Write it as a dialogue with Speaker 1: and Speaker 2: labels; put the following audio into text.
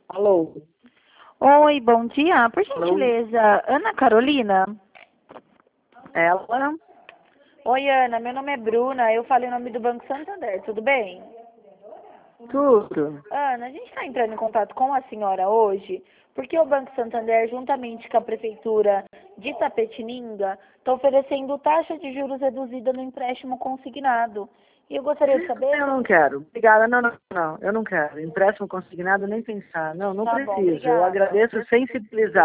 Speaker 1: Alô?
Speaker 2: Oi, bom dia. Por
Speaker 1: Alô?
Speaker 2: gentileza, Ana Carolina?
Speaker 1: Ela?
Speaker 2: Oi, Ana, meu nome é Bruna, eu falei o nome do Banco Santander, tudo bem?
Speaker 1: Tudo.
Speaker 2: Ana, a gente está entrando em contato com a senhora hoje, porque o Banco Santander, juntamente com a Prefeitura de Itapetininga, está oferecendo taxa de juros reduzida no empréstimo consignado. E eu gostaria de saber
Speaker 1: Eu
Speaker 2: se...
Speaker 1: não quero. Obrigada. Não, não, não. Eu não quero. Empréstimo consignado, nem pensar. Não, não
Speaker 2: Tá bom,
Speaker 1: preciso. Eu
Speaker 2: obrigada.
Speaker 1: agradeço sensibilizar.